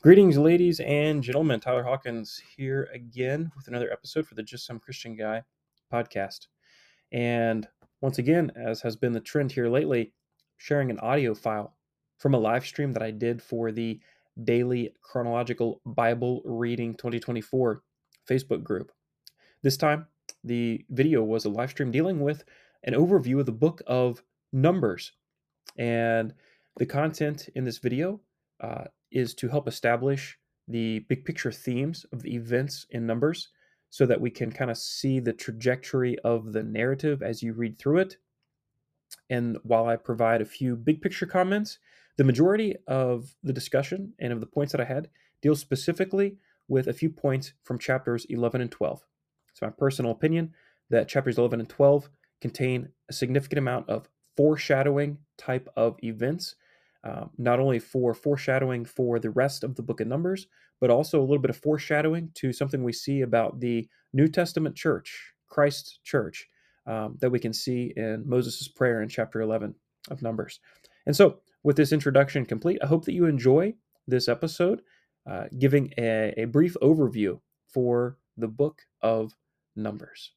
Greetings, ladies and gentlemen. Tyler Hawkins here again with another episode for the Just Some Christian Guy podcast. And once again, as has been the trend here lately, sharing an audio file from a live stream that I did for the Daily Chronological Bible Reading 2024 Facebook group. This time, the video was a live stream dealing with an overview of the book of Numbers. And the content in this video is to help establish the big picture themes of the events in Numbers so that we can kind of see the trajectory of the narrative as you read through it. And while I provide a few big picture comments, the majority of the discussion and of the points that I had deals specifically with a few points from chapters 11 and 12. It's my personal opinion that chapters 11 and 12 contain a significant amount of foreshadowing type of events, not only for foreshadowing for the rest of the book of Numbers, but also a little bit of foreshadowing to something we see about the New Testament church, Christ's church, that we can see in Moses' prayer in chapter 11 of Numbers. And so, with this introduction complete, I hope that you enjoy this episode, giving a brief overview for the book of Numbers.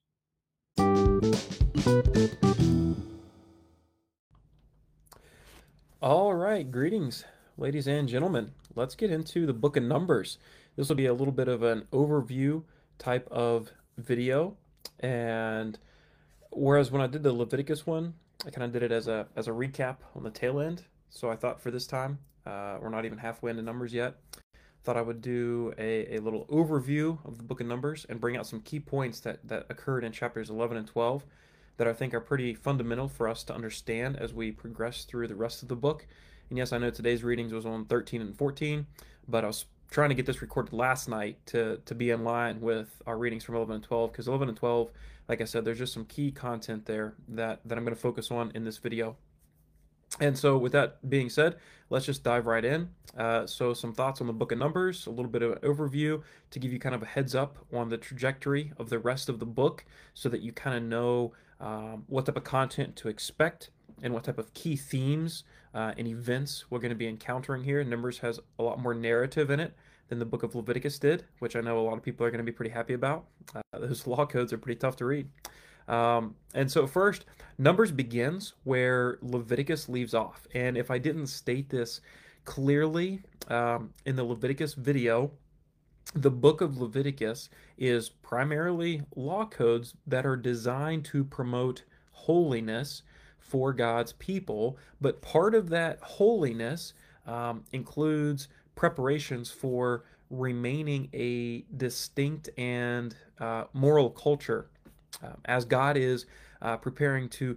All right, greetings, ladies and gentlemen. Let's get into the book of Numbers. This will be a little bit of an overview type of video, and whereas when I did the Leviticus one, I kind of did it as a recap on the tail end. So I thought for this time, we're not even halfway into Numbers yet. Thought I would do a little overview of the book of Numbers and bring out some key points that occurred in chapters 11 and 12 that I think are pretty fundamental for us to understand as we progress through the rest of the book. And yes, I know today's readings was on 13 and 14, but I was trying to get this recorded last night to be in line with our readings from 11 and 12, because 11 and 12, like I said, there's just some key content there that I'm going to focus on in this video. And so with that being said, let's just dive right in. So some thoughts on the book of Numbers, a little bit of an overview to give you kind of a heads up on the trajectory of the rest of the book so that you kind of know what type of content to expect and what type of key themes and events we're going to be encountering here. Numbers has a lot more narrative in it than the book of Leviticus did, which I know a lot of people are going to be pretty happy about. Those law codes are pretty tough to read. And so first, Numbers begins where Leviticus leaves off. And if I didn't state this clearly in the Leviticus video, the book of Leviticus is primarily law codes that are designed to promote holiness for God's people. But part of that holiness includes preparations for remaining a distinct and moral culture as God is preparing to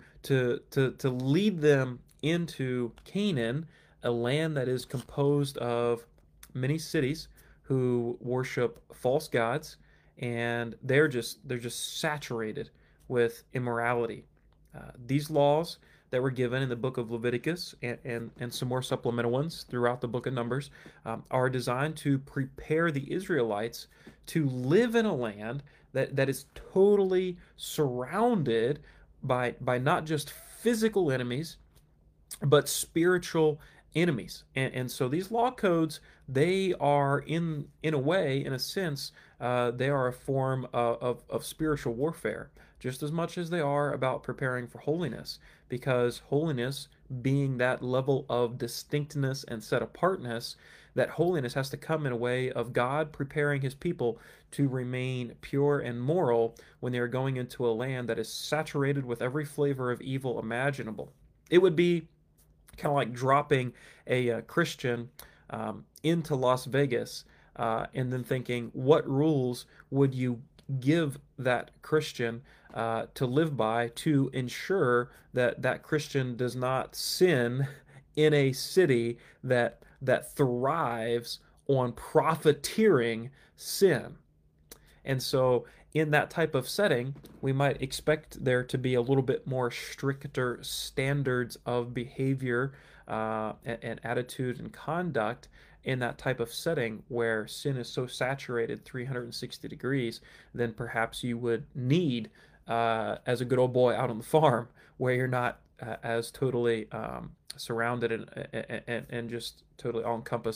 lead them into Canaan, a land that is composed of many cities who worship false gods, and they're just saturated with immorality. These laws that were given in the book of Leviticus and some more supplemental ones throughout the book of Numbers are designed to prepare the Israelites to live in a land that is totally surrounded by not just physical enemies, but spiritual enemies. And so these law codes, they are in a way, in a sense, they are a form of spiritual warfare, just as much as they are about preparing for holiness, because holiness being that level of distinctness and set apartness, that holiness has to come in a way of God preparing his people to remain pure and moral when they are going into a land that is saturated with every flavor of evil imaginable. It would be kind of like dropping a Christian into Las Vegas and then thinking, what rules would you give that Christian to live by to ensure that that Christian does not sin in a city that thrives on profiteering sin? And so, in that type of setting, we might expect there to be a little bit more stricter standards of behavior and attitude and conduct in that type of setting where sin is so saturated 360 degrees than perhaps you would need as a good old boy out on the farm where you're not as totally surrounded and just totally all encompassed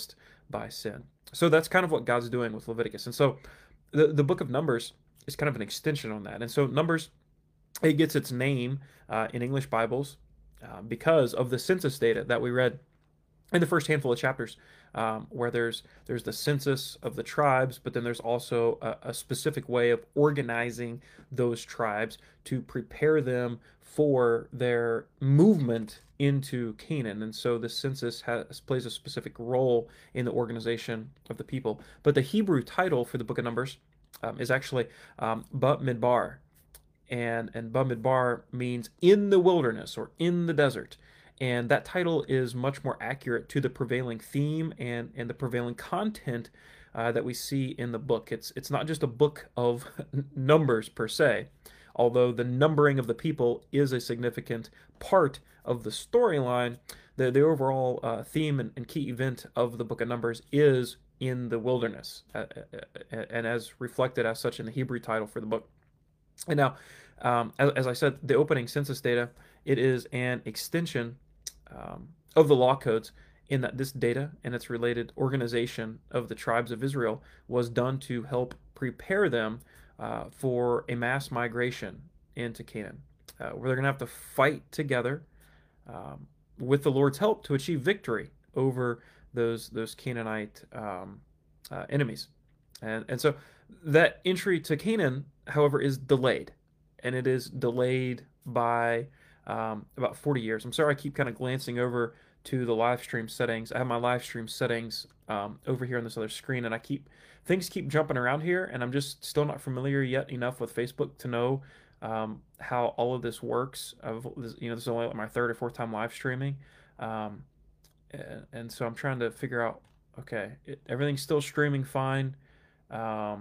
by sin. So that's kind of what God's doing with Leviticus. And so the book of Numbers is kind of an extension on that. And so Numbers, it gets its name in English Bibles because of the census data that we read in the first handful of chapters, where there's the census of the tribes, but then there's also a specific way of organizing those tribes to prepare them for their movement into Canaan. And so the census plays a specific role in the organization of the people. But the Hebrew title for the book of Numbers is actually Bamidbar, and Bamidbar means in the wilderness or in the desert. And that title is much more accurate to the prevailing theme and the prevailing content that we see in the book. It's not just a book of numbers per se, although the numbering of the people is a significant part of the storyline. The overall theme and key event of the book of Numbers is in the wilderness, and as reflected as such in the Hebrew title for the book. And now, as I said, the opening census data, it is an extension of the law codes, in that this data and its related organization of the tribes of Israel was done to help prepare them for a mass migration into Canaan, where they're going to have to fight together with the Lord's help to achieve victory over those Canaanite enemies. And so that entry to Canaan, however, is delayed, and it is delayed by about 40 years. I'm sorry, I keep kind of glancing over to the live stream settings. I have my live stream settings over here on this other screen, and things keep jumping around here, and I'm just still not familiar yet enough with Facebook to know how all of this works. This is only like my third or fourth time live streaming, and so I'm trying to figure out. Okay, everything's still streaming fine. Let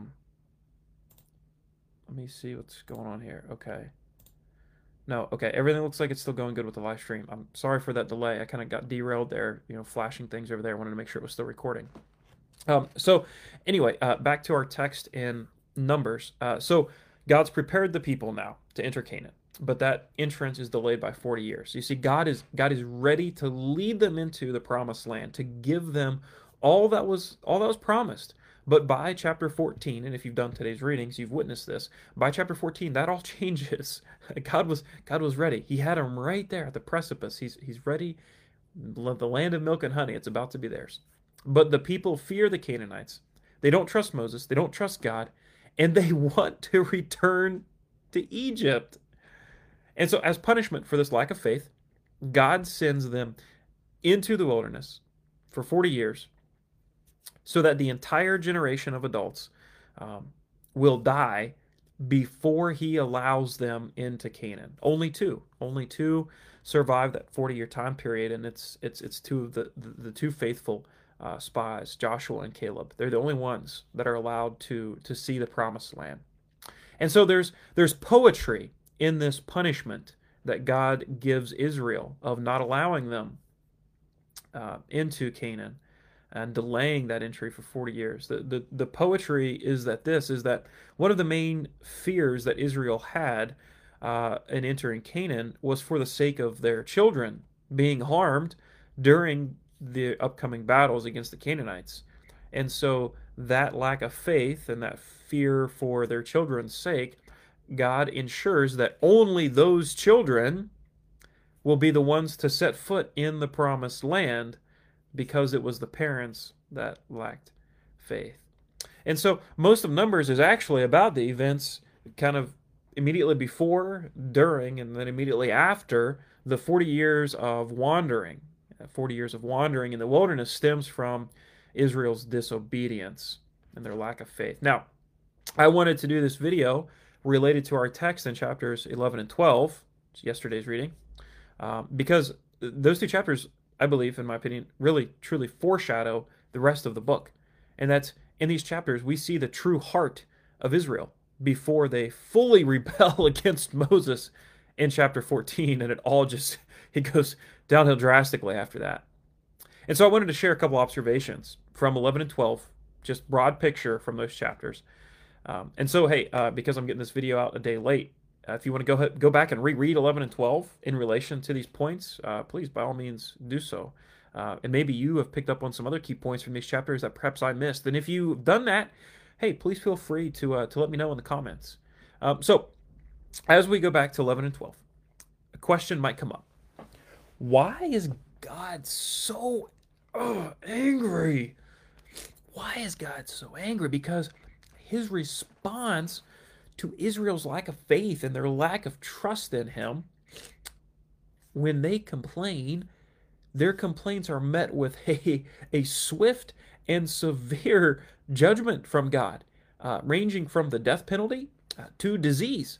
me see what's going on here. Okay. No, okay, everything looks like it's still going good with the live stream. I'm sorry for that delay. I kind of got derailed there, flashing things over there. I wanted to make sure it was still recording. So anyway, back to our text in Numbers. So God's prepared the people now to enter Canaan, but that entrance is delayed by 40 years. You see, God is ready to lead them into the promised land, to give them all that was promised. But by chapter 14, and if you've done today's readings, you've witnessed this. By chapter 14, that all changes. God was ready. He had them right there at the precipice. He's ready. The land of milk and honey, it's about to be theirs. But the people fear the Canaanites. They don't trust Moses. They don't trust God. And they want to return to Egypt. And so as punishment for this lack of faith, God sends them into the wilderness for 40 years, so that the entire generation of adults will die before he allows them into Canaan. Only two survive that 40-year time period, and it's two of the two faithful spies, Joshua and Caleb. They're the only ones that are allowed to see the promised land. And so there's poetry in this punishment that God gives Israel of not allowing them into Canaan and delaying that entry for 40 years. The poetry is that one of the main fears that Israel had in entering Canaan was for the sake of their children being harmed during the upcoming battles against the Canaanites. And so that lack of faith and that fear for their children's sake, God ensures that only those children will be the ones to set foot in the promised land, because it was the parents that lacked faith. And so most of Numbers is actually about the events kind of immediately before, during, and then immediately after the 40 years of wandering. 40 years of wandering in the wilderness stems from Israel's disobedience and their lack of faith. Now, I wanted to do this video related to our text in chapters 11 and 12, yesterday's reading, because those two chapters, I believe, in my opinion, really truly foreshadow the rest of the book. And that's, in these chapters, we see the true heart of Israel before they fully rebel against Moses in chapter 14, and it goes downhill drastically after that. And so I wanted to share a couple observations from 11 and 12, just broad picture from those chapters. And so, hey, because I'm getting this video out a day late, if you want to go back and reread 11 and 12 in relation to these points, please, by all means, do so. And maybe you have picked up on some other key points from these chapters that perhaps I missed. And if you've done that, hey, please feel free to let me know in the comments. So, as we go back to 11 and 12, a question might come up. Why is God so angry? Why is God so angry? Because his response to Israel's lack of faith and their lack of trust in him, when they complain, their complaints are met with a swift and severe judgment from God, ranging from the death penalty to disease.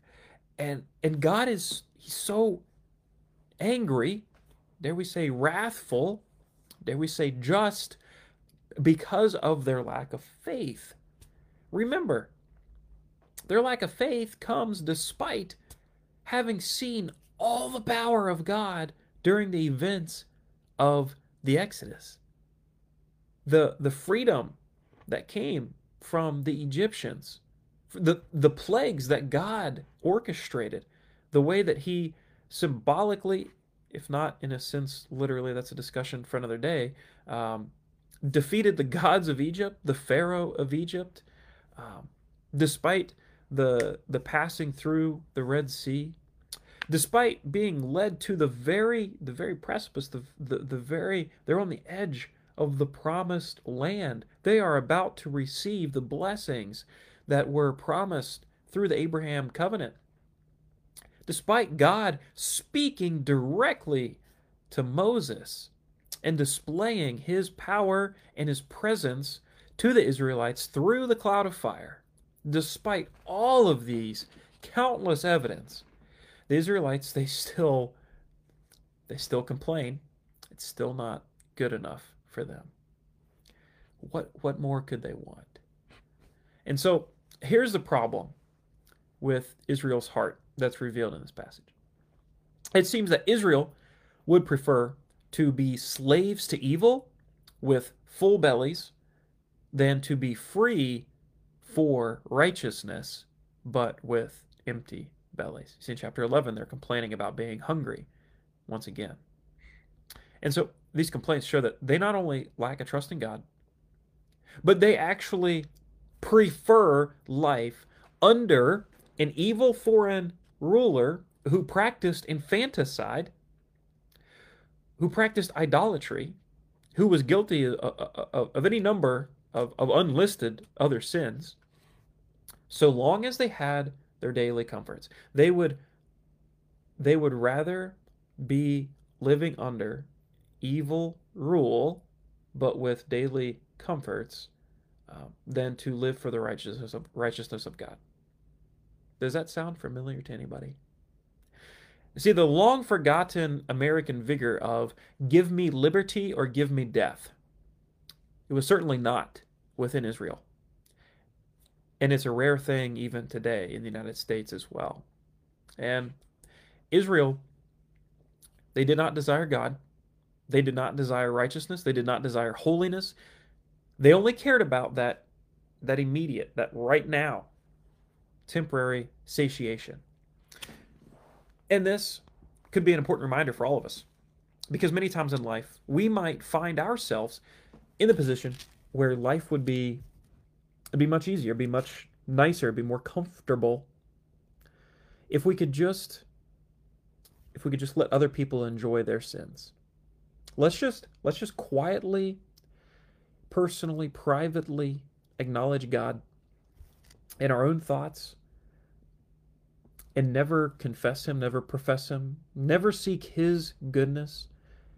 And God is he's so angry, dare we say wrathful, dare we say just, because of their lack of faith. Remember, their lack of faith comes despite having seen all the power of God during the events of the Exodus. The freedom that came from the Egyptians, the plagues that God orchestrated, the way that he symbolically, if not in a sense literally, that's a discussion for another day, defeated the gods of Egypt, the Pharaoh of Egypt, despite the passing through the Red Sea, despite being led to the very precipice, they're on the edge of the promised land. They are about to receive the blessings that were promised through the Abraham covenant. Despite God speaking directly to Moses and displaying his power and his presence to the Israelites through the cloud of fire, despite all of these countless evidence, the Israelites, they still complain. It's still not good enough for them. What more could they want? And so here's the problem with Israel's heart that's revealed in this passage. It seems that Israel would prefer to be slaves to evil with full bellies than to be free for righteousness but with empty bellies. See, in chapter 11, they're complaining about being hungry once again. And so these complaints show that they not only lack a trust in God, but they actually prefer life under an evil foreign ruler who practiced infanticide, who practiced idolatry, who was guilty of any number of unlisted other sins, so long as they had their daily comforts. They would rather be living under evil rule, but with daily comforts, than to live for the righteousness of God. Does that sound familiar to anybody? See, the long-forgotten American vigor of give me liberty or give me death, it was certainly not within Israel. And it's a rare thing even today in the United States as well. And Israel, they did not desire God. They did not desire righteousness. They did not desire holiness. They only cared about that immediate, that right now, temporary satiation. And this could be an important reminder for all of us, because many times in life, we might find ourselves in the position where life would be much easier, be much nicer, be more comfortable if we could just let other people enjoy their sins. Let's just quietly, personally, privately acknowledge God in our own thoughts and never confess him, never profess him, never seek his goodness,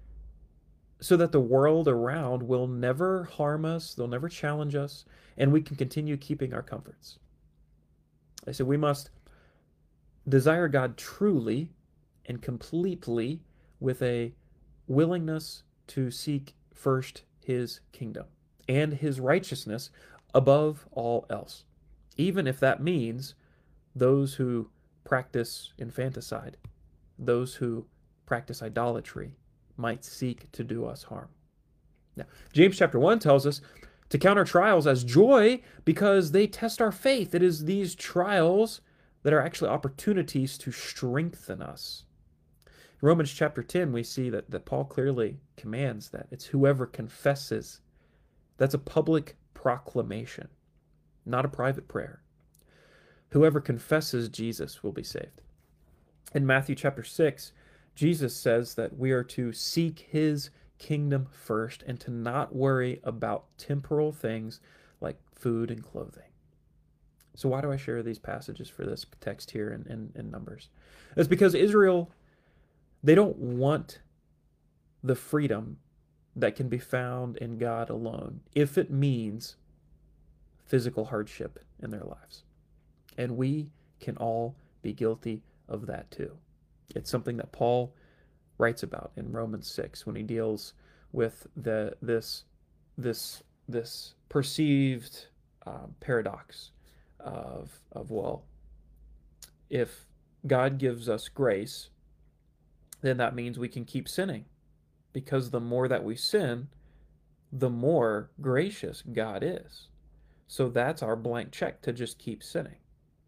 so that the world around will never harm us, they'll never challenge us, and we can continue keeping our comforts. I said we must desire God truly and completely with a willingness to seek first his kingdom and his righteousness above all else, even if that means those who practice infanticide, those who practice idolatry, might seek to do us harm. Now, James chapter 1 tells us to count our trials as joy because they test our faith. It is these trials that are actually opportunities to strengthen us. Romans chapter 10, we see that Paul clearly commands that. It's whoever confesses. That's a public proclamation, not a private prayer. Whoever confesses Jesus will be saved. In Matthew chapter 6, Jesus says that we are to seek his kingdom first and to not worry about temporal things like food and clothing. So why do I share these passages for this text here in Numbers? It's because Israel, they don't want the freedom that can be found in God alone if it means physical hardship in their lives. And we can all be guilty of that too. It's something that Paul writes about in Romans 6 when he deals with this perceived paradox of well, if God gives us grace, then that means we can keep sinning, because the more that we sin, the more gracious God is. So that's our blank check to just keep sinning.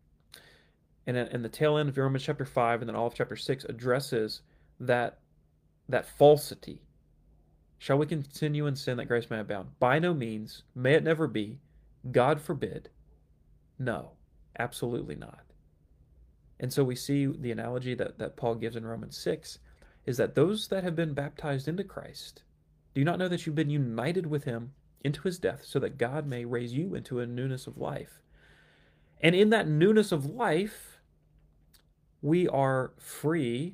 And the tail end of Romans chapter 5 and then all of chapter 6 addresses that falsity. Shall we continue in sin that grace may abound? By no means. May it never be. God forbid. No, absolutely not. And so we see the analogy that Paul gives in Romans 6 is that those that have been baptized into Christ, do you not know that you've been united with him into his death so that God may raise you into a newness of life? And in that newness of life, we are free.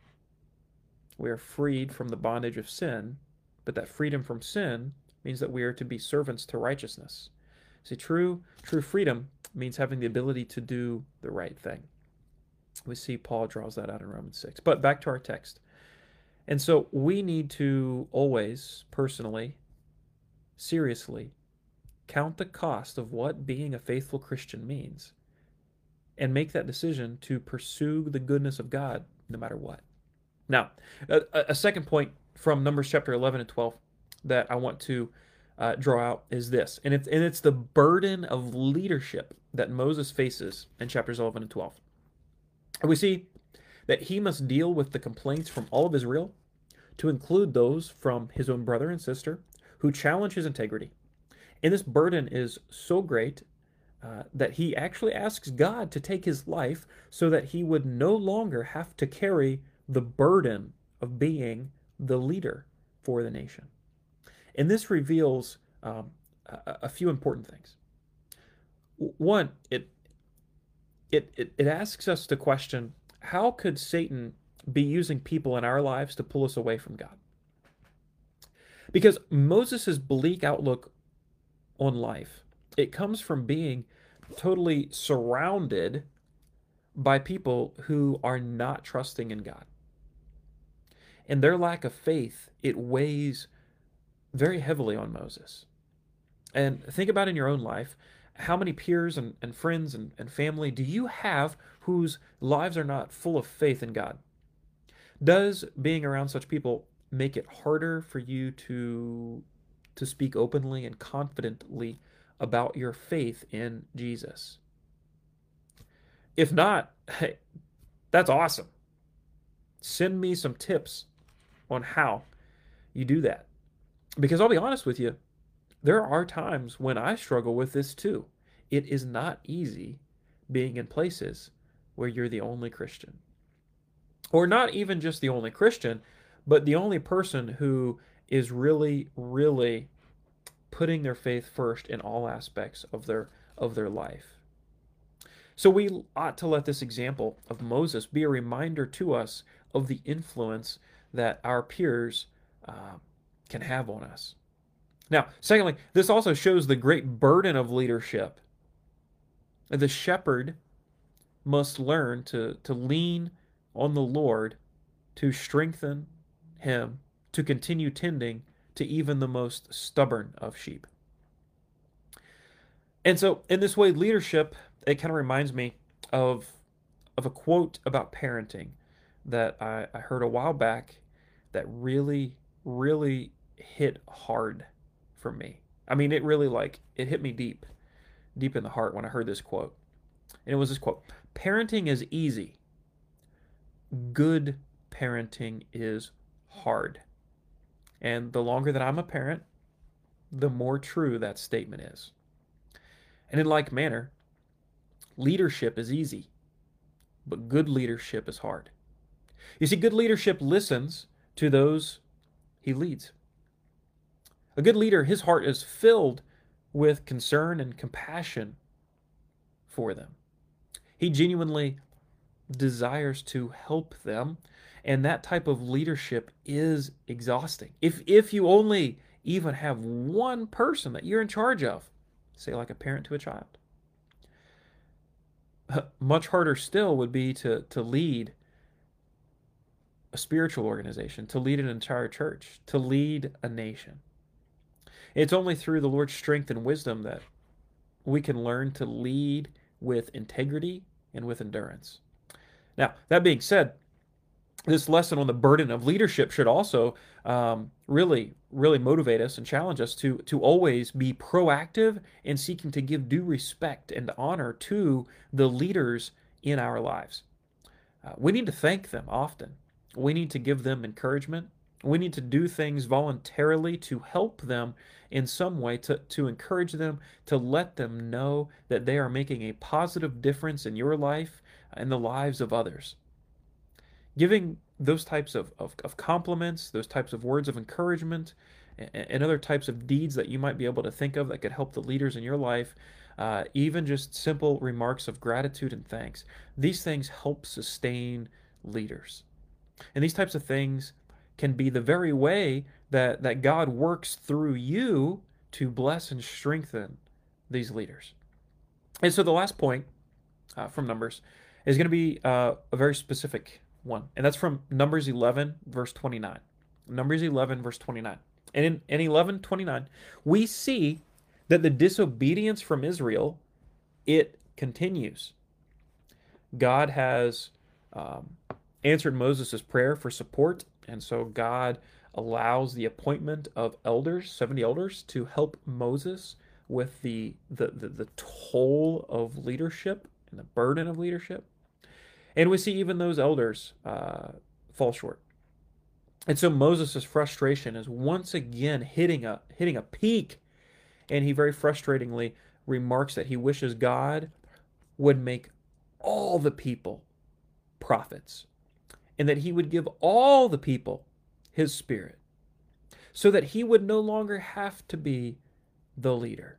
We are freed from the bondage of sin, but that freedom from sin means that we are to be servants to righteousness. See, true freedom means having the ability to do the right thing. We see Paul draws that out in Romans 6. But back to our text. And so we need to always, personally, seriously, count the cost of what being a faithful Christian means and make that decision to pursue the goodness of God no matter what. Now, a second point from Numbers chapter 11 and 12 that I want to draw out is this, and it's the burden of leadership that Moses faces in chapters 11 and 12. And we see that he must deal with the complaints from all of Israel, to include those from his own brother and sister who challenge his integrity. And this burden is so great that he actually asks God to take his life so that he would no longer have to carry the burden of being the leader for the nation. And this reveals a few important things. One, it asks us to question, how could Satan be using people in our lives to pull us away from God? Because Moses' bleak outlook on life, it comes from being totally surrounded by people who are not trusting in God. And their lack of faith, it weighs very heavily on Moses. And think about in your own life, how many peers and friends and family do you have whose lives are not full of faith in God? Does being around such people make it harder for you to speak openly and confidently about your faith in Jesus? If not, hey, that's awesome. Send me some tips on how you do that. Because I'll be honest with you, there are times when I struggle with this too. It is not easy being in places where you're the only Christian. Or not even just the only Christian, but the only person who is really, really putting their faith first in all aspects of their life. So we ought to let this example of Moses be a reminder to us of the influence that our peers can have on us. Now, secondly, this also shows the great burden of leadership. The shepherd must learn to lean on the Lord to strengthen him to continue tending to even the most stubborn of sheep. And so, in this way, leadership, it kind of reminds me of a quote about parenting that I heard a while back that really, really hit hard for me. I mean, it really it hit me deep in the heart when I heard this quote. And it was this quote: "Parenting is easy. Good parenting is hard. And the longer that I'm a parent, the more true that statement is. And in like manner, leadership is easy, but good leadership is hard. You see, good leadership listens to those he leads. A good leader, his heart is filled with concern and compassion for them. He genuinely desires to help them, and that type of leadership is exhausting. If you only even have one person that you're in charge of, say like a parent to a child, much harder still would be to lead a spiritual organization, to lead an entire church, to lead a nation. It's only through the Lord's strength and wisdom that we can learn to lead with integrity and with endurance. Now, that being said, this lesson on the burden of leadership should also really motivate us and challenge us to always be proactive in seeking to give due respect and honor to the leaders in our lives. We need to thank them often. We need to give them encouragement. We need to do things voluntarily to help them in some way, to encourage them, to let them know that they are making a positive difference in your life and the lives of others. Giving those types of compliments, those types of words of encouragement, and other types of deeds that you might be able to think of that could help the leaders in your life, even just simple remarks of gratitude and thanks, these things help sustain leaders. And these types of things can be the very way that God works through you to bless and strengthen these leaders. And so the last point from Numbers is going to be a very specific one, and that's from Numbers 11, verse 29. Numbers 11, verse 29. And in 11:29, we see that the disobedience from Israel, it continues. God has answered Moses' prayer for support, and so God allows the appointment of elders, 70 elders, to help Moses with the toll of leadership and the burden of leadership. And we see even those elders fall short. And so Moses' frustration is once again hitting a peak, and he very frustratingly remarks that he wishes God would make all the people prophets, and that he would give all the people his spirit, so that he would no longer have to be the leader.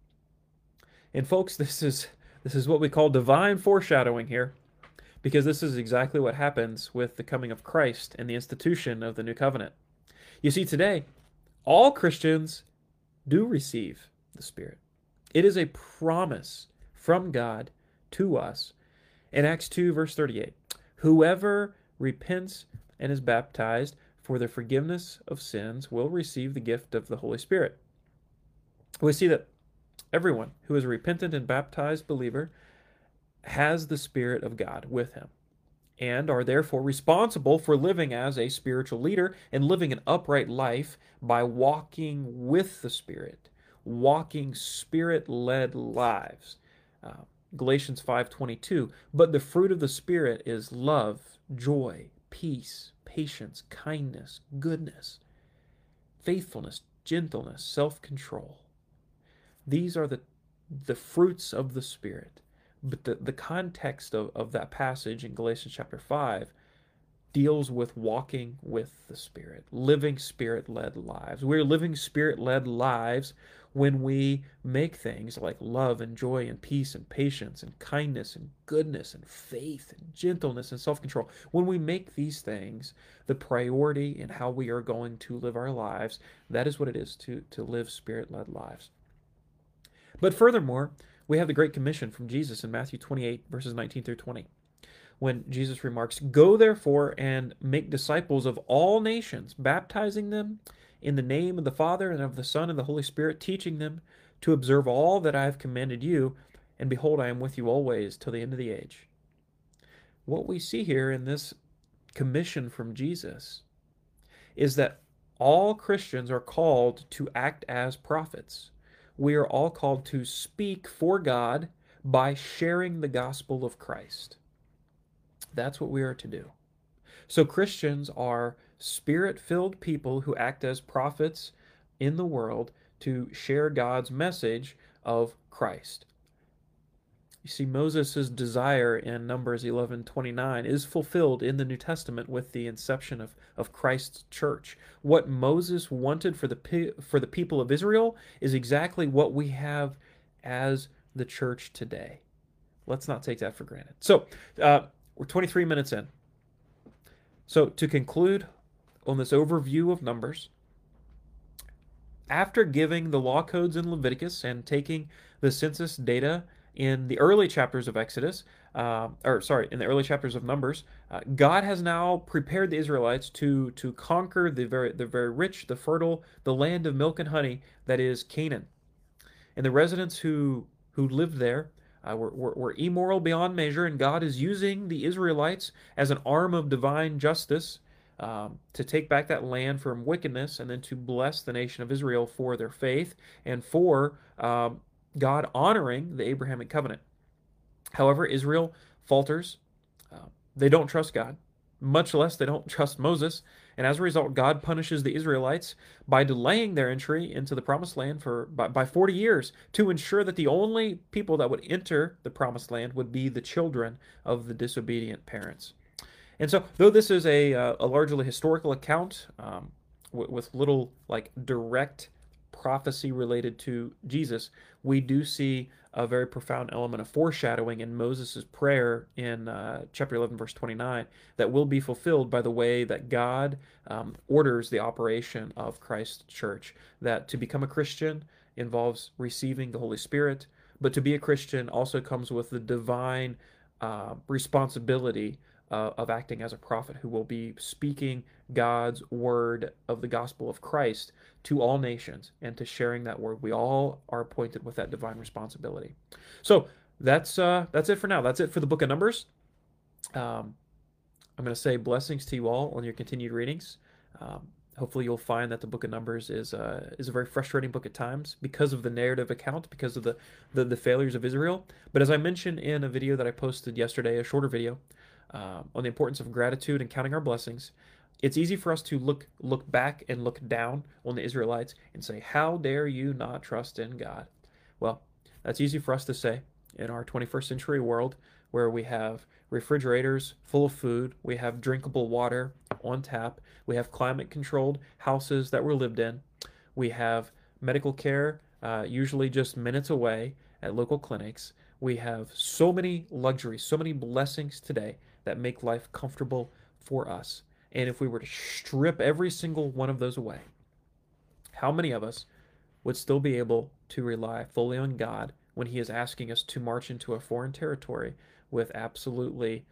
And folks, this is what we call divine foreshadowing here, because this is exactly what happens with the coming of Christ and the institution of the new covenant. You see, today, all Christians do receive the Spirit. It is a promise from God to us in Acts 2, verse 38. Whoever repents and is baptized for the forgiveness of sins will receive the gift of the Holy Spirit. We see that everyone who is a repentant and baptized believer has the Spirit of God with him, and are therefore responsible for living as a spiritual leader and living an upright life by walking with the Spirit, walking Spirit-led lives. Galatians 5:22, but the fruit of the Spirit is love, joy, peace, patience, kindness, goodness, faithfulness, gentleness, self-control. These are the fruits of the Spirit. But the context of that passage in Galatians chapter 5 deals with walking with the Spirit, living Spirit-led lives. We're living Spirit-led lives when we make things like love and joy and peace and patience and kindness and goodness and faith and gentleness and self-control. When we make these things the priority in how we are going to live our lives, that is what it is to live Spirit-led lives. But furthermore, we have the Great Commission from Jesus in Matthew 28, verses 19 through 20, when Jesus remarks, "Go therefore and make disciples of all nations, baptizing them in the name of the Father and of the Son and the Holy Spirit, teaching them to observe all that I have commanded you, and behold, I am with you always till the end of the age." What we see here in this commission from Jesus is that all Christians are called to act as prophets. We are all called to speak for God by sharing the gospel of Christ. That's what we are to do. So Christians are spirit-filled people who act as prophets in the world to share God's message of Christ. You see, Moses' desire in Numbers 11:29 is fulfilled in the New Testament with the inception of Christ's church. What Moses wanted for the people of Israel is exactly what we have as the church today. Let's not take that for granted. So, we're 23 minutes in. So, to conclude on this overview of Numbers, after giving the law codes in Leviticus and taking the census data in the early chapters of Exodus, in the early chapters of Numbers, God has now prepared the Israelites to conquer the very rich, the fertile, the land of milk and honey that is Canaan. And the residents who lived there were immoral beyond measure, and God is using the Israelites as an arm of divine justice to take back that land from wickedness and then to bless the nation of Israel for their faith and for God honoring the Abrahamic covenant. However, Israel falters. They don't trust God, much less they don't trust Moses. And as a result, God punishes the Israelites by delaying their entry into the promised land by 40 years to ensure that the only people that would enter the promised land would be the children of the disobedient parents. And so, though this is a largely historical account with little like direct prophecy related to Jesus, we do see a very profound element of foreshadowing in Moses' prayer in chapter 11, verse 29, that will be fulfilled by the way that God orders the operation of Christ's church. That to become a Christian involves receiving the Holy Spirit, but to be a Christian also comes with the divine responsibility of acting as a prophet who will be speaking God's word of the gospel of Christ to all nations and to sharing that word. We all are appointed with that divine responsibility. So that's it for now. That's it for the book of Numbers. I'm going to say blessings to you all on your continued readings. Hopefully you'll find that the book of Numbers is a very frustrating book at times because of the narrative account, because of the failures of Israel. But as I mentioned in a video that I posted yesterday, a shorter video, on the importance of gratitude and counting our blessings, it's easy for us to look back and look down on the Israelites and say, how dare you not trust in God? Well, that's easy for us to say in our 21st century world where we have refrigerators full of food, we have drinkable water on tap, we have climate-controlled houses that were lived in, we have medical care usually just minutes away at local clinics. We have so many luxuries, so many blessings today that make life comfortable for us. And if we were to strip every single one of those away, how many of us would still be able to rely fully on God when He is asking us to march into a foreign territory with absolutely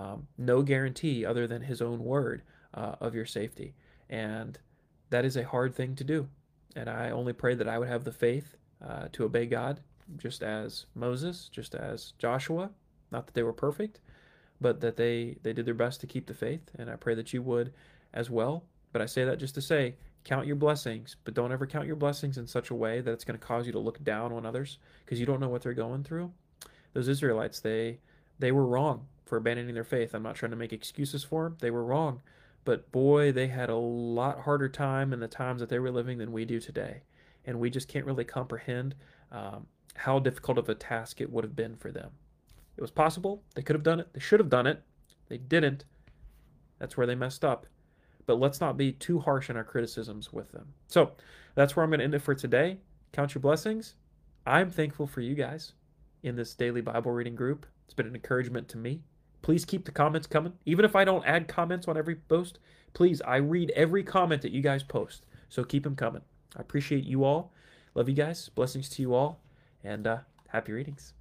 no guarantee other than His own word of your safety? And that is a hard thing to do. And I only pray that I would have the faith to obey God, just as Moses, just as Joshua. Not that they were perfect, but that they did their best to keep the faith, and I pray that you would as well. But I say that just to say, count your blessings, but don't ever count your blessings in such a way that it's going to cause you to look down on others, because you don't know what they're going through. Those Israelites, they were wrong for abandoning their faith. I'm not trying to make excuses for them. They were wrong. But boy, they had a lot harder time in the times that they were living than we do today. And we just can't really comprehend how difficult of a task it would have been for them. It was possible. They could have done it. They should have done it. They didn't. That's where they messed up. But let's not be too harsh in our criticisms with them. So that's where I'm going to end it for today. Count your blessings. I'm thankful for you guys in this daily Bible reading group. It's been an encouragement to me. Please keep the comments coming. Even if I don't add comments on every post, please, I read every comment that you guys post. So keep them coming. I appreciate you all. Love you guys. Blessings to you all. And happy readings.